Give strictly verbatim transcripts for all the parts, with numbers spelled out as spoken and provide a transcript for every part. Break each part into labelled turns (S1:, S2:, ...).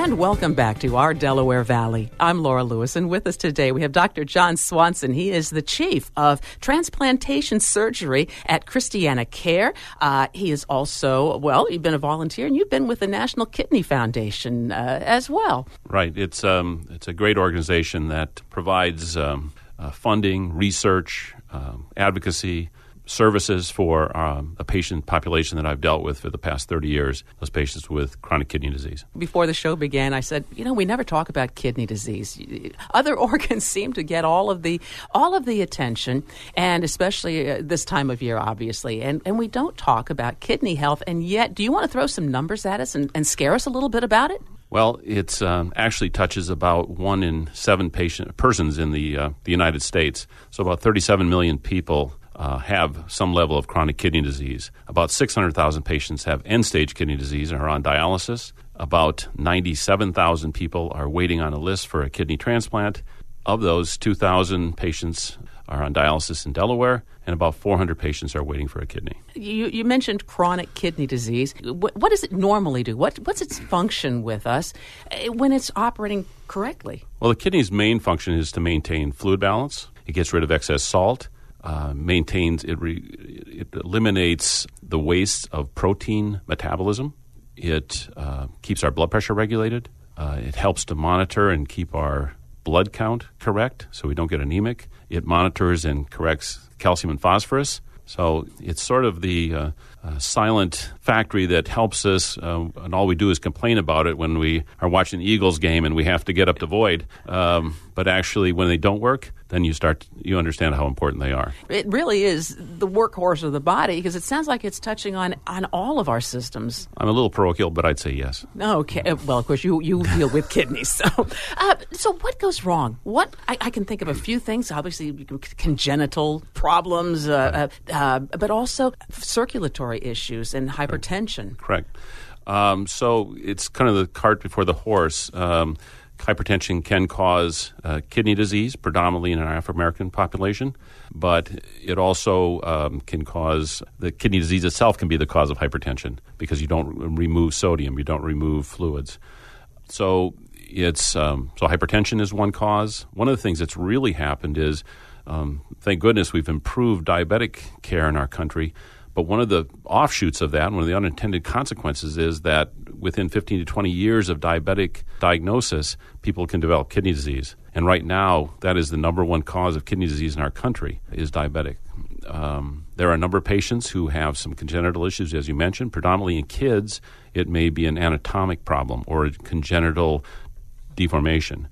S1: And welcome back to our Delaware Valley. I'm Laura Lewis, and with us today we have Doctor John Swanson. He is the chief of transplantation surgery at Christiana Care. Uh, he is also, well, you've been a volunteer, and you've been with the National Kidney Foundation uh, as well.
S2: Right. It's um, it's a great organization that provides um, uh, funding, research, um, advocacy, services for um, a patient population that I've dealt with for the past thirty years, those patients with chronic kidney disease.
S1: Before the show began, I said, you know, we never talk about kidney disease. Other organs seem to get all of the all of the attention, and especially uh, this time of year, obviously, and, and we don't talk about kidney health. And yet, do you want to throw some numbers at us and, and scare us a little bit about it?
S2: Well, it um, actually touches about one in seven patient persons in the uh, the United States, so about thirty-seven million people Uh, have some level of chronic kidney disease. About six hundred thousand patients have end-stage kidney disease and are on dialysis. About ninety-seven thousand people are waiting on a list for a kidney transplant. Of those, two thousand patients are on dialysis in Delaware, and about four hundred patients are waiting for a kidney.
S1: You, you mentioned chronic kidney disease. What, what does it normally do? What, what's its function with us when it's operating correctly?
S2: Well, the kidney's main function is to maintain fluid balance. It gets rid of excess salt. Uh, maintains it, re, it eliminates the waste of protein metabolism. It uh, keeps our blood pressure regulated. Uh, it helps to monitor and keep our blood count correct so we don't get anemic. It monitors and corrects calcium and phosphorus. So it's sort of the uh, uh, silent factory that helps us, uh, and all we do is complain about it when we are watching the Eagles game and we have to get up to void. Um, but actually, when they don't work, then you start you understand how important they are.
S1: It really is the workhorse of the body, because it sounds like it's touching on, on all of our systems.
S2: I'm a little parochial, but I'd say yes.
S1: Okay. Well, of course, you, you deal with kidneys. So uh, so what goes wrong? What I, I can think of a few things, obviously congenital problems, uh, uh, uh, but also circulatory issues and hypertension.
S2: Correct. Um, so it's kind of the cart before the horse. Um, hypertension can cause uh, kidney disease, predominantly in an Afro-American population, but it also um, can cause, the kidney disease itself can be the cause of hypertension because you don't remove sodium, you don't remove fluids. So it's um, so hypertension is one cause. One of the things that's really happened is, um, thank goodness we've improved diabetic care in our country. But one of the offshoots of that, one of the unintended consequences is that within fifteen to twenty years of diabetic diagnosis, people can develop kidney disease. And right now, that is the number one cause of kidney disease in our country, is diabetic. Um, there are a number of patients who have some congenital issues, as you mentioned. Predominantly in kids, it may be an anatomic problem or a congenital deformation.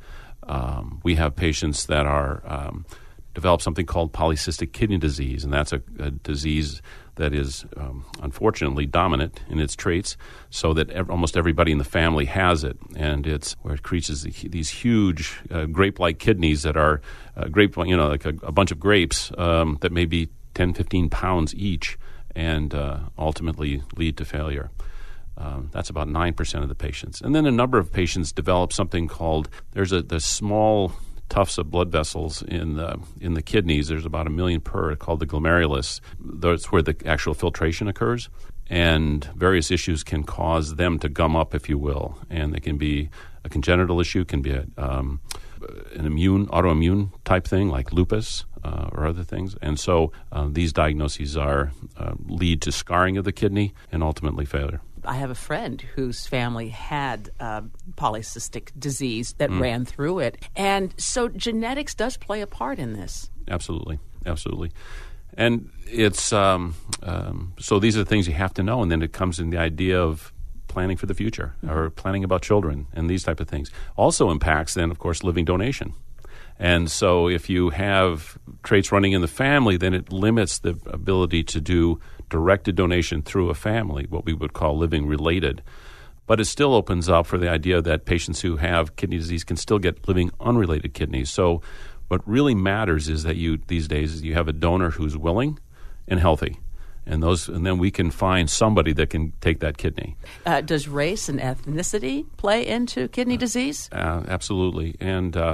S2: Um, we have patients that are um, develop something called polycystic kidney disease, and that's a, a disease that is um, unfortunately dominant in its traits, so that ev- almost everybody in the family has it, and it's where it creates the, these huge uh, grape-like kidneys that are uh, grape, you know, like a, a bunch of grapes um, that may be ten, fifteen pounds each, and uh, ultimately lead to failure. Um, that's about nine percent of the patients. And then a number of patients develop something called, there's a the small tufts of blood vessels in the in the kidneys. There's about a million per, called the glomerulus. That's where the actual filtration occurs, and various issues can cause them to gum up, if you will. And it can be a congenital issue, can be a, um, an immune, autoimmune type thing like lupus uh, or other things. And so uh, these diagnoses are uh, lead to scarring of the kidney and ultimately failure.
S1: I have a friend whose family had uh, polycystic disease that mm. ran through it. And so genetics does play a part in this.
S2: Absolutely. Absolutely. And it's um, um, so these are the things you have to know. And then it comes in the idea of planning for the future mm-hmm. or planning about children and these type of things. Also impacts then, of course, living donation. And so if you have traits running in the family, then it limits the ability to do directed donation through a family, what we would call living related. But it still opens up for the idea that patients who have kidney disease can still get living unrelated kidneys. So what really matters is that you these days is you have a donor who's willing and healthy. And those, and then we can find somebody that can take that kidney.
S1: Uh, does race and ethnicity play into kidney disease?
S2: Uh, absolutely. And uh,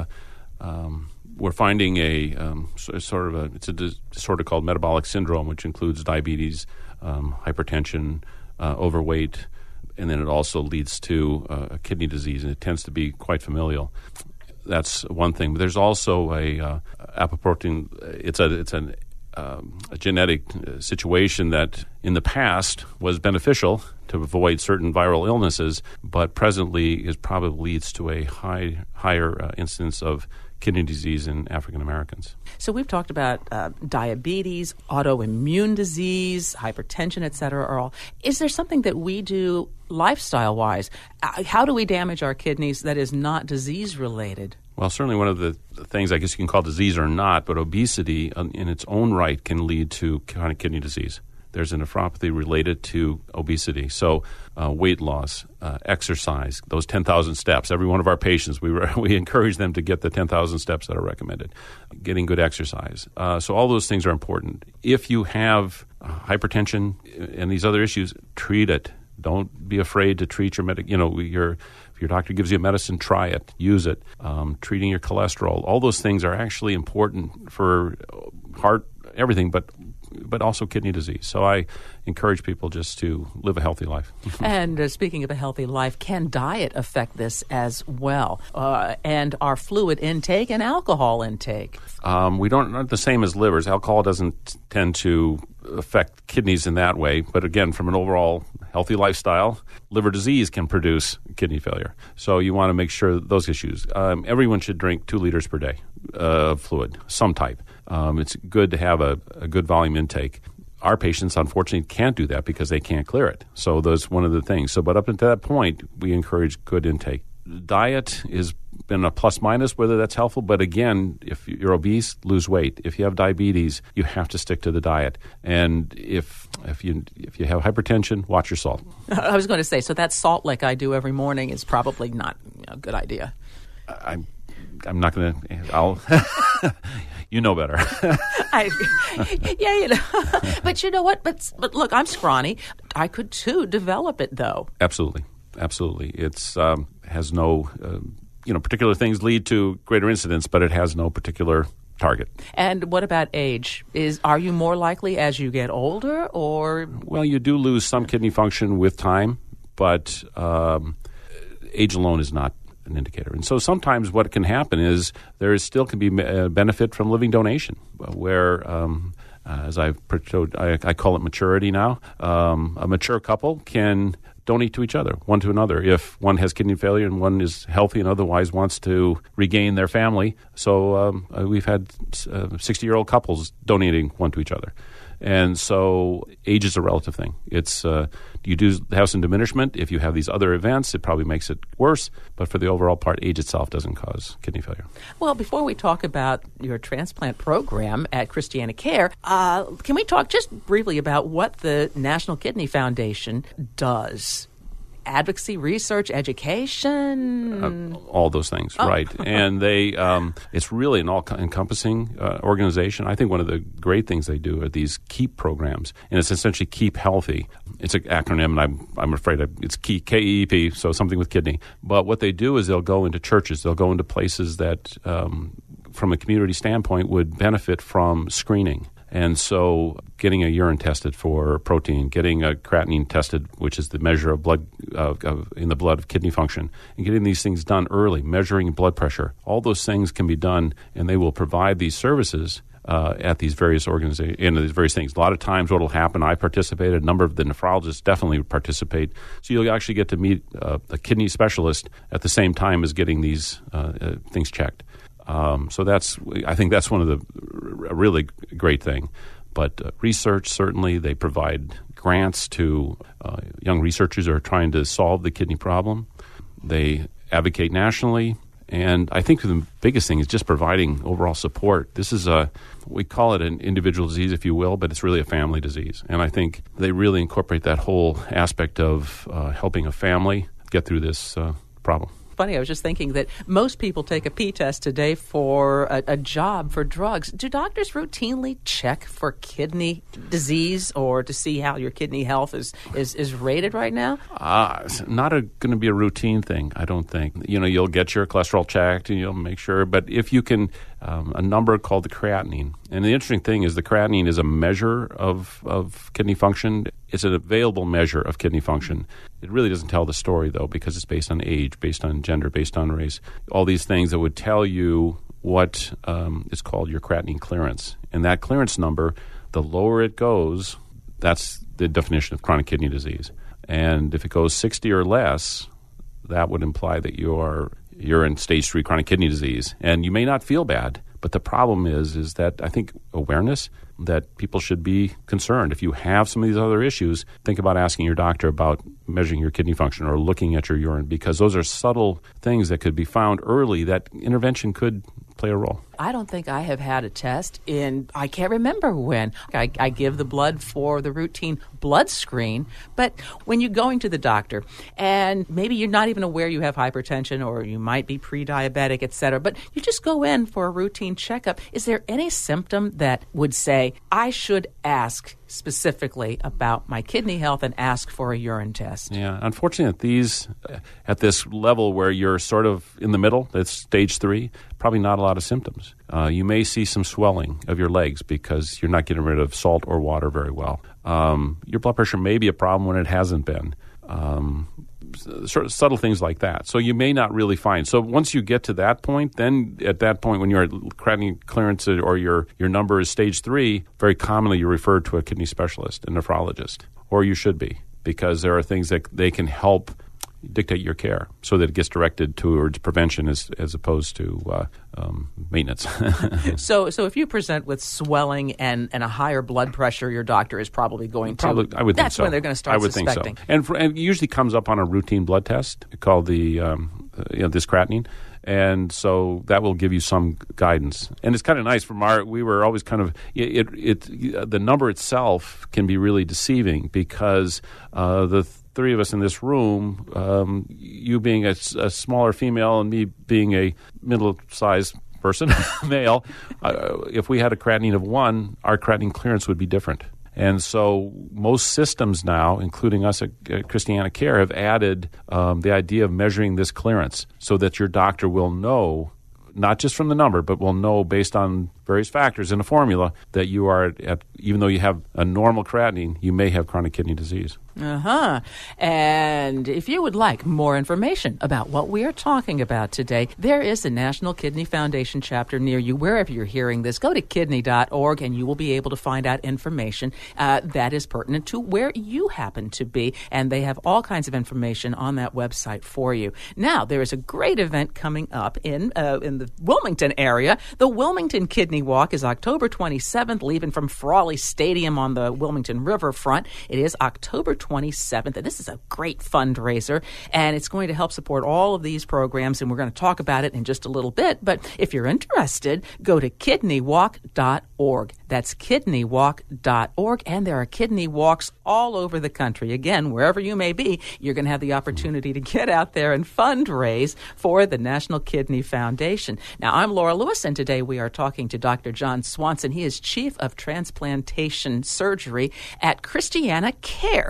S2: um, we're finding a um, sort of a it's a disorder called metabolic syndrome, which includes diabetes, um, hypertension, uh, overweight, and then it also leads to uh, a kidney disease, and it tends to be quite familial. That's one thing. But there's also a uh, apoprotein. It's a it's an um, a genetic situation that in the past was beneficial to avoid certain viral illnesses, but presently is probably leads to a high higher uh, incidence of kidney disease in African Americans.
S1: So we've talked about uh, diabetes, autoimmune disease, hypertension, et cetera. Are all. Is there something that we do lifestyle-wise? Uh, how do we damage our kidneys that is not disease-related?
S2: Well, certainly one of the things I guess you can call disease or not, but obesity in its own right can lead to chronic kidney disease. There's a nephropathy related to obesity. So uh, weight loss, uh, exercise, those ten thousand steps. Every one of our patients, we re- we encourage them to get the ten thousand steps that are recommended. Getting good exercise. Uh, so all those things are important. If you have uh, hypertension and these other issues, treat it. Don't be afraid to treat your medic. You know, your if your doctor gives you a medicine, try it, use it. Um, treating your cholesterol, all those things are actually important for heart, everything, but but also kidney disease. So I encourage people just to live a healthy life.
S1: And uh, speaking of a healthy life, can diet affect this as well? Uh, and our fluid intake and alcohol intake?
S2: Um, we don't not the same as livers. Alcohol doesn't tend to affect kidneys in that way. But again, from an overall healthy lifestyle, liver disease can produce kidney failure. So you want to make sure those issues. Um, everyone should drink two liters per day of fluid, some type. Um, it's good to have a, a good volume intake. Our patients, unfortunately, can't do that because they can't clear it. So that's one of the things. So, but up until that point, we encourage good intake. Diet has been a plus minus, whether that's helpful. But again, if you're obese, lose weight. If you have diabetes, you have to stick to the diet. And if if you if you have hypertension, watch your salt.
S1: I was going to say, so that salt like I do every morning is probably not a good idea.
S2: I'm I'm not going to. I'll. You know better.
S1: I, yeah, you know. But you know what? But but look, I'm scrawny. I could too develop it, though.
S2: Absolutely, absolutely. It's um, has no, uh, you know, particular things lead to greater incidence, but it has no particular target.
S1: And what about age? Is are you more likely as you get older, or?
S2: Well, you do lose some kidney function with time, but um, age alone is not an indicator. And so sometimes what can happen is there is still can be a benefit from living donation, where, um, uh, as I've showed, I, I call it maturity now. Um, a mature couple can donate to each other, one to another, if one has kidney failure and one is healthy and otherwise wants to regain their family. So um, uh, we've had uh, sixty-year-old couples donating one to each other. And so age is a relative thing. It's uh, you do have some diminishment. If you have these other events, it probably makes it worse. But for the overall part, age itself doesn't cause kidney failure.
S1: Well, before we talk about your transplant program at Christiana Care, uh, can we talk just briefly about what the National Kidney Foundation does? Advocacy, research, education,
S2: uh, all those things, oh. Right? And they, um, it's really an all-encompassing uh, organization. I think one of the great things they do are these KEEP programs, and it's essentially Keep Healthy. It's an acronym, and I'm I'm afraid I, it's K E E P, so something with kidney. But what they do is they'll go into churches, they'll go into places that, um, from a community standpoint, would benefit from screening. And so getting a urine tested for protein, getting a creatinine tested, which is the measure of blood uh, of, in the blood of kidney function, and getting these things done early, measuring blood pressure. All those things can be done, and they will provide these services uh, at these various organizations, in these various things. A lot of times what will happen, I participated, a number of the nephrologists definitely participate. So you'll actually get to meet uh, a kidney specialist at the same time as getting these uh, uh, things checked. Um, so that's, I think that's one of the a really great thing. But uh, research, certainly, they provide grants to uh, young researchers who are trying to solve the kidney problem. They advocate nationally. And I think the biggest thing is just providing overall support. This is a, we call it an individual disease, if you will, but it's really a family disease. And I think they really incorporate that whole aspect of uh, helping a family get through this uh, problem.
S1: Funny, I was just thinking that most people take a P-test today for a, a job for drugs. Do doctors routinely check for kidney disease or to see how your kidney health is, is, is rated right now?
S2: Uh, it's not going to be a routine thing, I don't think. You know, you'll get your cholesterol checked and you'll make sure. But if you can, um, a number called the creatinine. And the interesting thing is the creatinine is a measure of, of kidney function. it's an available measure of kidney function. It really doesn't tell the story, though, because it's based on age, based on gender, based on race, all these things that would tell you what um, is called your creatinine clearance. And that clearance number, the lower it goes, that's the definition of chronic kidney disease. And if it goes sixty or less, that would imply that you're you're in stage three chronic kidney disease. And you may not feel bad, but the problem is is that I think awareness, that people should be concerned. If you have some of these other issues, think about asking your doctor about measuring your kidney function or looking at your urine, because those are subtle things that could be found early that intervention could play a role.
S1: I don't think I have had a test in, I can't remember when. I, I give the blood for the routine blood screen, but when you're going to the doctor and maybe you're not even aware you have hypertension or you might be pre-diabetic, et cetera, but you just go in for a routine checkup, is there any symptom that would say, I should ask specifically about my kidney health and ask for a urine test?
S2: Yeah, unfortunately at these, at this level where you're sort of in the middle, that's stage three, probably not a lot of symptoms. Uh, you may see some swelling of your legs because you're not getting rid of salt or water very well. Um, your blood pressure may be a problem when it hasn't been. Um, sort of subtle things like that. So you may not really find. So once you get to that point, then at that point when you're at creatinine clearance or your, your number is stage three, very commonly you're referred to a kidney specialist, a nephrologist, or you should be, because there are things that they can help dictate your care so that it gets directed towards prevention as as opposed to uh, um, maintenance.
S1: so so if you present with swelling and, and a higher blood pressure, your doctor is probably going to...
S2: Probably, I would
S1: that's
S2: think so.
S1: when they're going to start
S2: I would
S1: suspecting.
S2: think so. And, for, and it usually comes up on a routine blood test called the um, uh, you know, this creatinine. And so that will give you some guidance. And it's kind of nice from our, we were always kind of, it, it, it the number itself can be really deceiving because uh, the three of us in this room, um, you being a, a smaller female and me being a middle-sized person, male, uh, if we had a creatinine of one, our creatinine clearance would be different. And so most systems now, including us at, at Christiana Care, have added um, the idea of measuring this clearance so that your doctor will know, not just from the number, but will know based on various factors in a formula that you are, at, even though you have a normal creatinine, you may have chronic kidney disease.
S1: Uh-huh. And if you would like more information about what we are talking about today, there is a National Kidney Foundation chapter near you. Wherever you're hearing this, go to kidney dot org and you will be able to find out information uh, that is pertinent to where you happen to be. And they have all kinds of information on that website for you. Now, there is a great event coming up in uh, in the Wilmington area. The Wilmington Kidney Walk is October twenty-seventh, leaving from Frawley Stadium on the Wilmington Riverfront. It is October twenty-seventh, and this is a great fundraiser, and it's going to help support all of these programs, and we're going to talk about it in just a little bit. But if you're interested, go to kidney walk dot org. That's kidney walk dot org, and there are kidney walks all over the country. Again, wherever you may be, you're going to have the opportunity to get out there and fundraise for the National Kidney Foundation. Now, I'm Laura Lewis, and today we are talking to Doctor John Swanson. He is Chief of Transplantation Surgery at Christiana Care.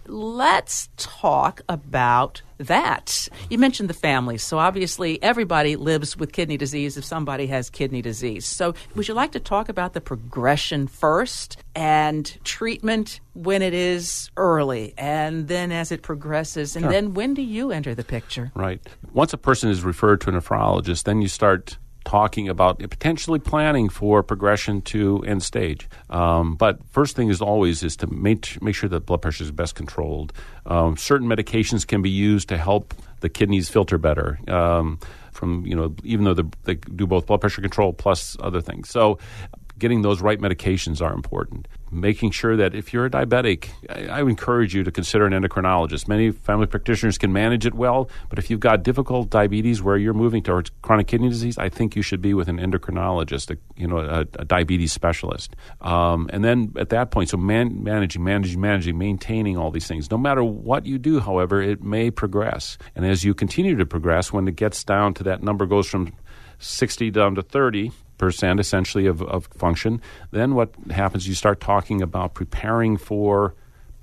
S1: Let's talk about that. You mentioned the families. So obviously everybody lives with kidney disease if somebody has kidney disease. So would you like to talk about the progression first and treatment when it is early and then as it progresses? And
S2: Sure.
S1: then when do you enter the picture?
S2: Right. Once a person is referred to a nephrologist, then you start talking about potentially planning for progression to end stage. Um, but first thing is always is to make, make sure that blood pressure is best controlled. Um, certain medications can be used to help the kidneys filter better. Um, from, you know, even though the, they do both blood pressure control plus other things. So getting those right medications are important. Making sure that if you're a diabetic, I, I would encourage you to consider an endocrinologist. Many family practitioners can manage it well, but if you've got difficult diabetes where you're moving towards chronic kidney disease, I think you should be with an endocrinologist, a, you know, a, a diabetes specialist. Um, and then at that point, so man, managing, managing, managing, maintaining all these things. No matter what you do, however, it may progress. And as you continue to progress, when it gets down to that number goes from sixty down to thirty percent essentially of, of function, then what happens, you start talking about preparing for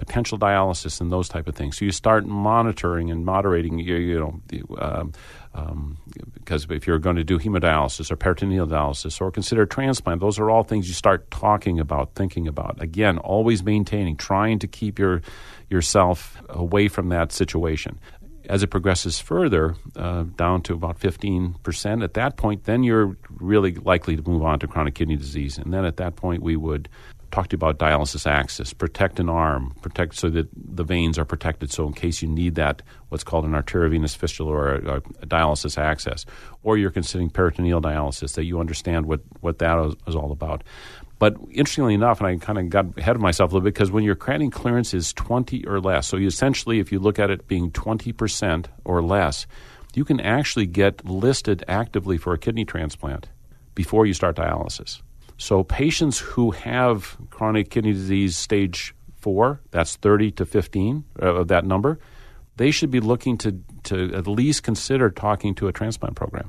S2: potential dialysis and those type of things. So you start monitoring and moderating, you, you know, um, um, because if you're going to do hemodialysis or peritoneal dialysis or consider transplant, those are all things you start talking about, thinking about. Again, always maintaining, trying to keep your yourself away from that situation. As it progresses further, uh, down to about fifteen percent, at that point, then you're really likely to move on to chronic kidney disease. And then at that point, we would talk to you about dialysis access, protect an arm, protect so that the veins are protected. So in case you need that, what's called an arteriovenous fistula or a, a dialysis access, or you're considering peritoneal dialysis, that you understand what, what that is, is all about. But interestingly enough, and I kind of got ahead of myself a little bit, because when your creatinine clearance is twenty or less, so you essentially, if you look at it being twenty percent or less, you can actually get listed actively for a kidney transplant before you start dialysis. So patients who have chronic kidney disease stage four, that's thirty to fifteen of that number, they should be looking to, to at least consider talking to a transplant program,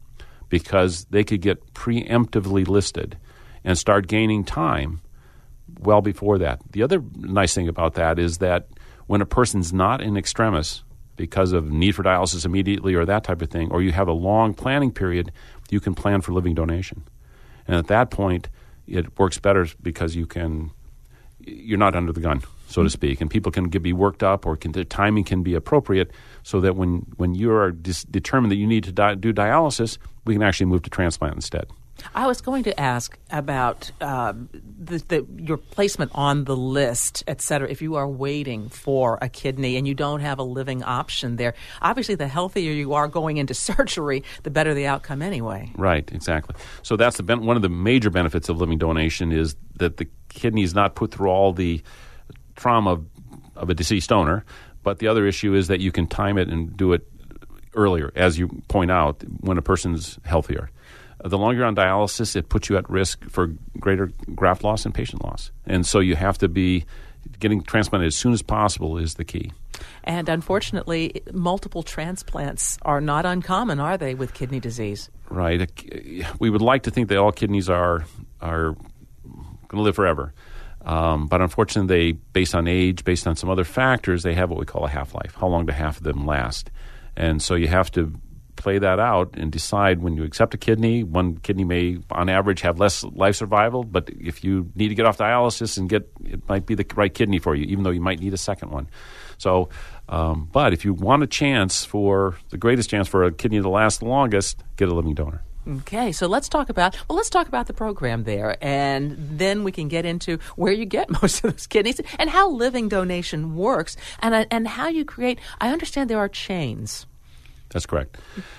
S2: because they could get preemptively listed and start gaining time well before that. The other nice thing about that is that when a person's not in extremis because of need for dialysis immediately or that type of thing, or you have a long planning period, you can plan for living donation. And at that point, it works better because you can, you're not under the gun, so to speak, and people can get, be worked up, or can, the timing can be appropriate, so that when, when you are dis- determined that you need to di- do dialysis, we can actually move to transplant instead.
S1: I was going to ask about uh, the, the, your placement on the list, et cetera. If you are waiting for a kidney and you don't have a living option there, obviously the healthier you are going into surgery, the better the outcome anyway.
S2: Right, exactly. So that's the ben- one of the major benefits of living donation is that the kidney is not put through all the trauma of, of a deceased donor, but the other issue is that you can time it and do it earlier, as you point out, when a person's healthier. The longer you're on dialysis, it puts you at risk for greater graft loss and patient loss. And so you have to be getting transplanted as soon as possible is the key.
S1: And unfortunately, multiple transplants are not uncommon, are they, with kidney disease?
S2: Right. We would like to think that all kidneys are are going to live forever. Um, but unfortunately, they, based on age, based on some other factors, they have what we call a half-life, how long do half of them last. And so you have to play that out and decide when you accept a kidney. One kidney may, on average, have less life survival, but if you need to get off dialysis and get, it might be the right kidney for you, even though you might need a second one. So, um, but if you want a chance for, the greatest chance for a kidney to last the longest, get a living donor.
S1: Okay, so let's talk about, well, let's talk about the program there, and then we can get into where you get most of those kidneys and how living donation works, and and how you create, I understand there are chains.
S2: That's correct.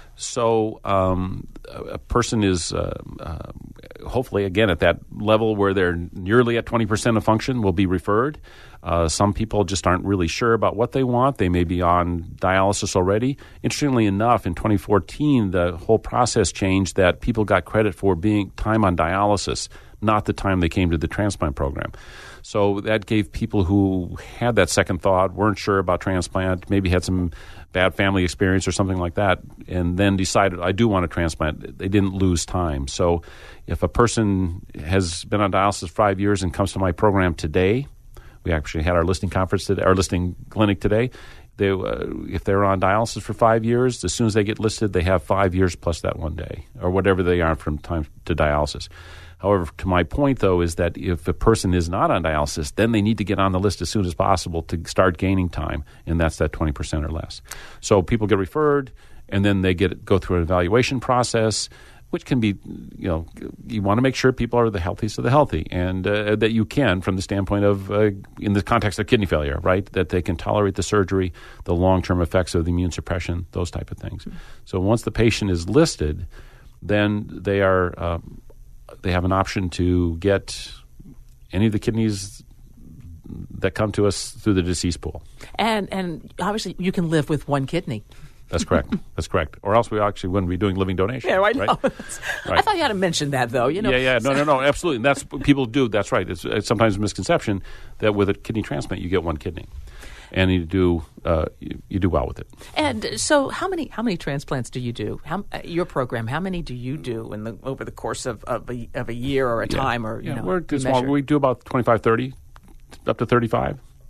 S2: So um, a person is uh, uh, hopefully, again, at that level where they're nearly at twenty percent of function will be referred. Uh, some people just aren't really sure about what they want. They may be on dialysis already. Interestingly enough, in twenty fourteen, the whole process changed that people got credit for being time on dialysis, not the time they came to the transplant program. So that gave people who had that second thought, weren't sure about transplant, maybe had some bad family experience or something like that, and then decided, I do want a transplant. They didn't lose time. So if a person has been on dialysis five years and comes to my program today, we actually had our listing conference today, our listing clinic today. They, uh, if they're on dialysis for five years, as soon as they get listed, they have five years plus that one day, or whatever they are from time to dialysis. However, to my point, though, is that if a person is not on dialysis, then they need to get on the list as soon as possible to start gaining time, and that's that twenty percent or less. So people get referred, and then they get go through an evaluation process, which can be, you know, you want to make sure people are the healthiest of the healthy, and uh, that you can, from the standpoint of, uh, in the context of kidney failure, right, that they can tolerate the surgery, the long-term effects of the immune suppression, those type of things. Mm-hmm. So once the patient is listed, then they are um, they have an option to get any of the kidneys that come to us through the deceased pool. And
S1: and obviously you can live with one kidney.
S2: That's correct. That's correct. Or else we actually wouldn't be doing living donation.
S1: Yeah, I know.
S2: Right?
S1: Right. I thought you had to mention that, though. You know.
S2: Yeah, yeah. No, no, no. Absolutely. And that's what people do. That's right. It's, it's sometimes a misconception that with a kidney transplant you get one kidney, and you do uh, you, you do well with it.
S1: And so, how many how many transplants do you do? How, uh, your program? How many do you do in the over the course of, of, a, of a year or a
S2: yeah.
S1: time or you
S2: yeah.
S1: know?
S2: We're small. We do about twenty-five, thirty, up to thirty-five.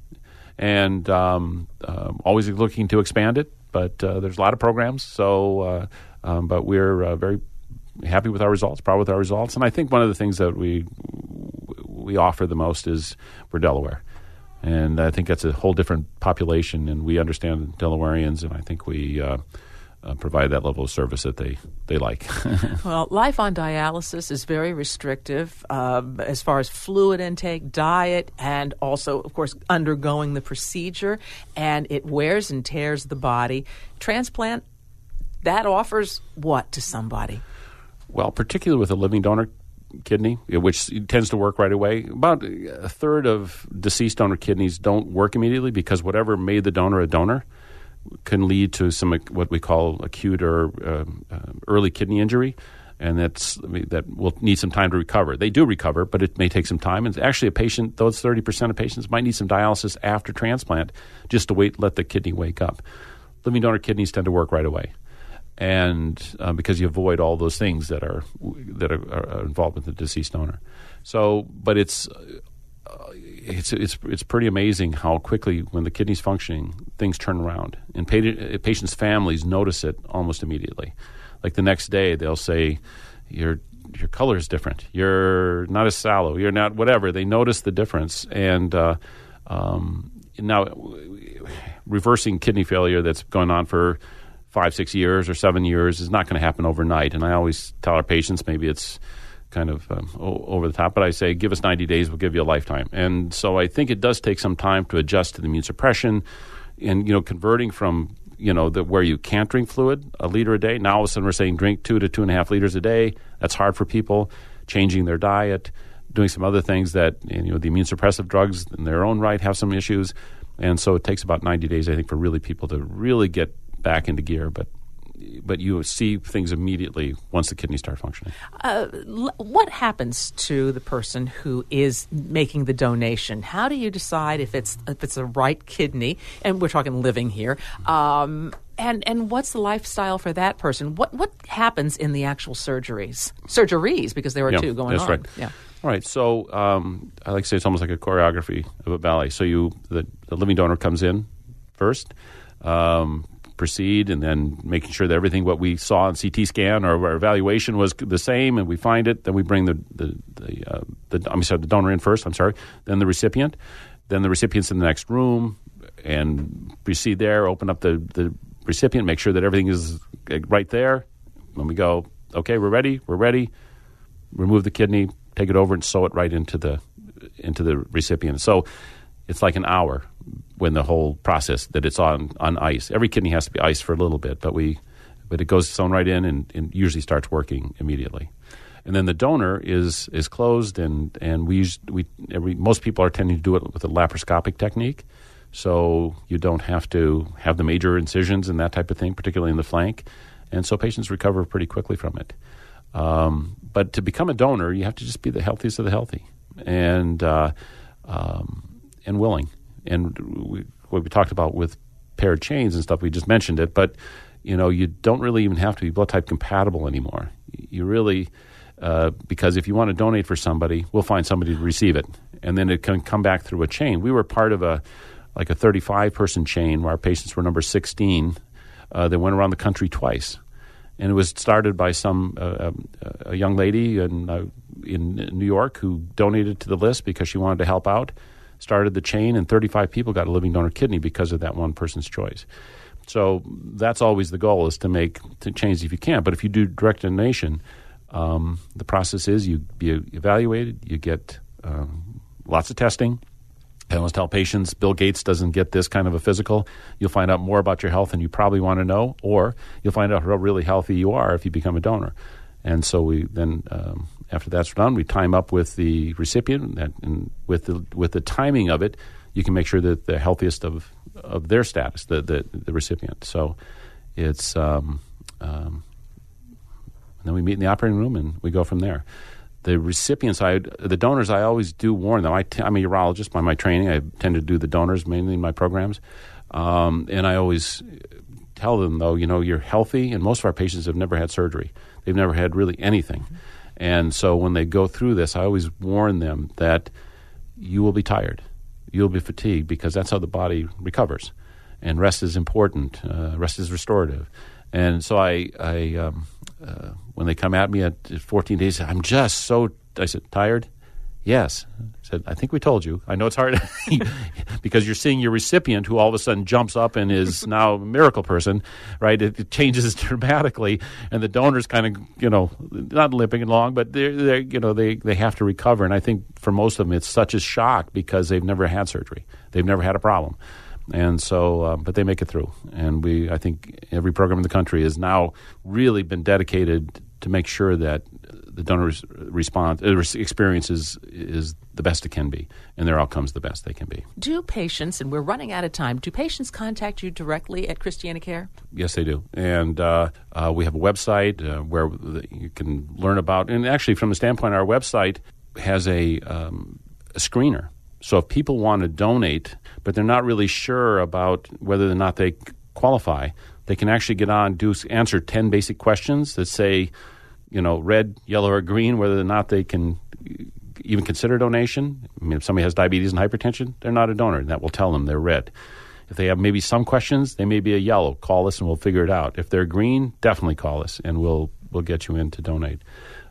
S2: and um, uh, always looking to expand it. But uh, there's a lot of programs, so uh, um, but we're uh, very happy with our results, proud with our results. And I think one of the things that we we offer the most is we're Delaware. And I think that's a whole different population, and we understand Delawareans, and I think we uh, uh, provide that level of service that they, they like.
S1: Well, life on dialysis is very restrictive uh, as far as fluid intake, diet, and also, of course, undergoing the procedure, and it wears and tears the body. Transplant, that offers what to somebody?
S2: Well, particularly with a living donor kidney, which tends to work right away. About a third of deceased donor kidneys don't work immediately because whatever made the donor a donor can lead to some what we call acute or uh, uh, early kidney injury, and that's I mean, that will need some time to recover. They do recover, but it may take some time. And actually, a patient, those thirty percent of patients might need some dialysis after transplant just to wait, let the kidney wake up. Living donor kidneys tend to work right away. And uh, because you avoid all those things that are that are, are involved with the deceased donor, so but it's uh, it's it's it's pretty amazing how quickly when the kidney's functioning, things turn around, and pa- patients' families notice it almost immediately. Like the next day, they'll say, "Your your color is different. You're not as sallow. You're not whatever." They notice the difference, and uh, um, now reversing kidney failure that's going on for five, six years or seven years is not going to happen overnight. And I always tell our patients, maybe it's kind of um, o- over the top, but I say, give us ninety days, we'll give you a lifetime. And so I think it does take some time to adjust to the immune suppression and, you know, converting from, you know, the, where you can't drink fluid, a liter a day. Now all of a sudden we're saying drink two to two and a half liters a day. That's hard for people. Changing their diet, doing some other things that, you know, the immune suppressive drugs in their own right have some issues. And so it takes about ninety days, I think, for really people to really get back into gear, but but you see things immediately once the kidneys start functioning.
S1: Uh, l- what happens to the person who is making the donation? How do you decide if it's if it's the right kidney? And we're talking living here. Um, and and what's the lifestyle for that person? What what happens in the actual surgeries? Surgeries, because there are
S2: yeah,
S1: two going
S2: that's
S1: on.
S2: Right.
S1: Yeah.
S2: All right. So um, I like to say it's almost like a choreography of a ballet. So you the, the living donor comes in first. Um, proceed and then making sure that everything what we saw on C T scan or our evaluation was the same, and we find it. Then we bring the the the, uh, the I'm sorry, the donor in first. I'm sorry. Then the recipient. Then the recipient's in the next room, and proceed there. Open up the the recipient. Make sure that everything is right there. When we go, okay, we're ready. We're ready. Remove the kidney. Take it over and sew it right into the into the recipient. So it's like an hour when the whole process that it's on, on ice. Every kidney has to be iced for a little bit, but we but it goes sewn right in and, and usually starts working immediately. And then the donor is is closed, and and we use, we every most people are tending to do it with a laparoscopic technique, so you don't have to have the major incisions and that type of thing, particularly in the flank, and so patients recover pretty quickly from it. Um, but to become a donor, you have to just be the healthiest of the healthy, and uh, um, and willing. And we, what we talked about with paired chains and stuff, we just mentioned it, but you know, you don't really even have to be blood type compatible anymore. You really, uh, because if you want to donate for somebody, we'll find somebody to receive it, and then it can come back through a chain. We were part of a like a thirty-five person chain where our patients were number sixteen. Uh, that went around the country twice, and it was started by some uh, a young lady in uh, in New York who donated to the list because she wanted to help out. Started the chain, and thirty-five people got a living donor kidney because of that one person's choice. So that's always the goal, is to make to change if you can. But if you do direct donation, um, the process is you be evaluated, you get um, lots of testing. I always tell patients, Bill Gates doesn't get this kind of a physical. You'll find out more about your health than you probably want to know, or you'll find out how really healthy you are if you become a donor. And so we then, um, after that's done, we time up with the recipient, and, and with the with the timing of it, you can make sure that the healthiest of, of their status, the, the the recipient. So it's um, um, and then we meet in the operating room and we go from there. The recipients, I the donors, I always do warn them. I t- I'm a urologist by my training. I tend to do the donors mainly in my programs, um, and I always tell them, though, you know, you're healthy, and most of our patients have never had surgery. They've never had really anything. Mm-hmm. And so when they go through this, I always warn them that you will be tired. you'll be fatigued because that's how the body recovers. And rest is important. Uh, rest is restorative. And so I, I um, uh, when they come at me at fourteen days, I'm just so, I said, tired? Yes. I said, I think we told you. I know it's hard because you're seeing your recipient who all of a sudden jumps up and is now a miracle person, right? It, it changes dramatically, and the donor's kind of, you know, not limping along, but they're, they're you know, they, they have to recover. And I think for most of them, it's such a shock because they've never had surgery. They've never had a problem. And so, uh, but they make it through. And we, I think every program in the country has now really been dedicated to make sure that the donor's response uh, experience is, is the best it can be, and their outcomes the best they can be.
S1: Do patients, and we're running out of time, do patients contact you directly at Christiana Care?
S2: Yes, they do. And uh, uh, we have a website uh, where you can learn about, and actually from the standpoint, our website has a, um, a screener. So if people want to donate, but they're not really sure about whether or not they qualify, they can actually get on, do answer ten basic questions that say, you know, red, yellow, or green, whether or not they can even consider donation. I mean, if somebody has diabetes and hypertension, they're not a donor, and that will tell them they're red. If they have maybe some questions, they may be a yellow. Call us and we'll figure it out. If they're green, definitely call us and we'll we'll get you in to donate.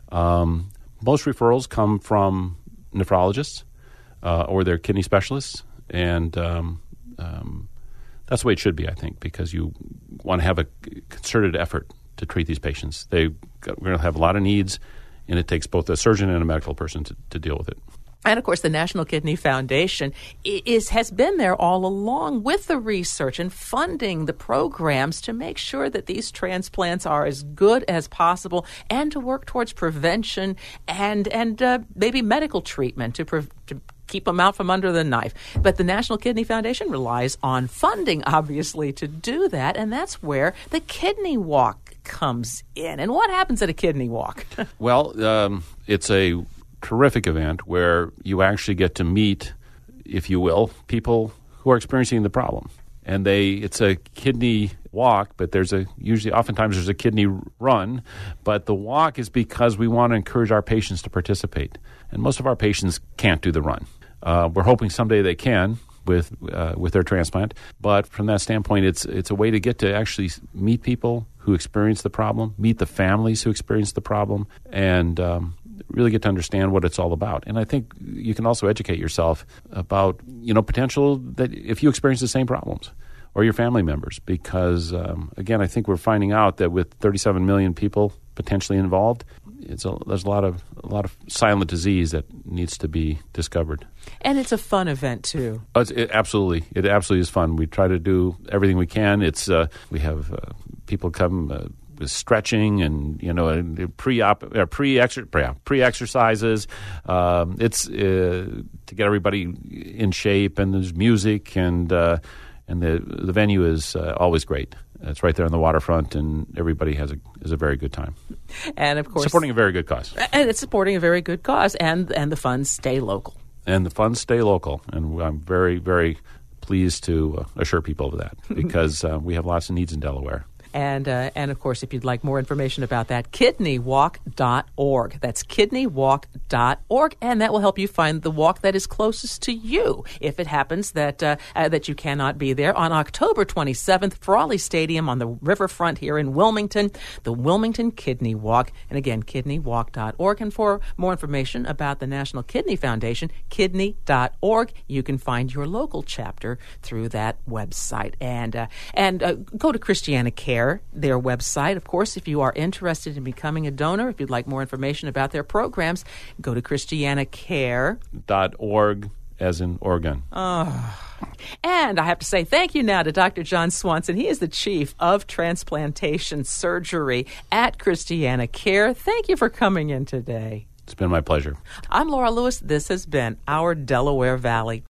S2: Um, most referrals come from nephrologists uh, or their kidney specialists, and um, um, that's the way it should be, I think, because you want to have a concerted effort to treat these patients. They, we're going to have a lot of needs, and it takes both a surgeon and a medical person to, to deal with it.
S1: And, of course, the National Kidney Foundation is has been there all along with the research and funding the programs to make sure that these transplants are as good as possible and to work towards prevention and, and uh, maybe medical treatment to, pre- to keep them out from under the knife. But the National Kidney Foundation relies on funding, obviously, to do that, and that's where the Kidney Walk comes in. And what happens at a Kidney Walk?
S2: Well, um, it's a terrific event where you actually get to meet, if you will, people who are experiencing the problem. And they it's a kidney walk, but there's a usually oftentimes there's a kidney run, but the walk is because we want to encourage our patients to participate. And most of our patients can't do the run. Uh, we're hoping someday they can with uh, with their transplant, but from that standpoint, it's it's a way to get to actually meet people who experience the problem, meet the families who experience the problem, and um, really get to understand what it's all about. And I think you can also educate yourself about, you know, potential that if you experience the same problems or your family members, because, um, again, I think we're finding out that with thirty-seven million people potentially involved, it's a, there's a lot of a lot of silent disease that needs to be discovered.
S1: And it's a fun event, too.
S2: Oh, it's, it, absolutely. It absolutely is fun. We try to do everything we can. It's uh, we have uh, people come uh, with stretching and, you know, pre-op, uh, pre-exer- pre-exercises. Um, it's uh, to get everybody in shape, and there's music, and uh, and the the venue is uh, always great. It's right there on the waterfront, and everybody has a has a very good time.
S1: And of course,
S2: supporting a very good cause.
S1: And it's supporting a very good cause, and and the funds stay local.
S2: And the funds stay local, and I'm very very pleased to uh, assure people of that because uh, we have lots of needs in Delaware.
S1: And, uh, and of course, if you'd like more information about that, kidney walk dot org. That's kidney walk dot org, and that will help you find the walk that is closest to you. If it happens that uh, uh, that you cannot be there, on October twenty-seventh, Frawley Stadium on the riverfront here in Wilmington, the Wilmington Kidney Walk. And again, kidney walk dot org. And for more information about the National Kidney Foundation, kidney dot org, you can find your local chapter through that website. And, uh, and uh, go to Christiana Care, their website. Of course, if you are interested in becoming a donor, if you'd like more information about their programs, go to christiana care
S2: dot org, as in Oregon.
S1: Oh. And I have to say thank you now to Doctor John Swanson. He is the Chief of Transplantation Surgery at Christiana Care. Thank you for coming in today.
S2: It's been my pleasure.
S1: I'm Laura Lewis. This has been Our Delaware Valley.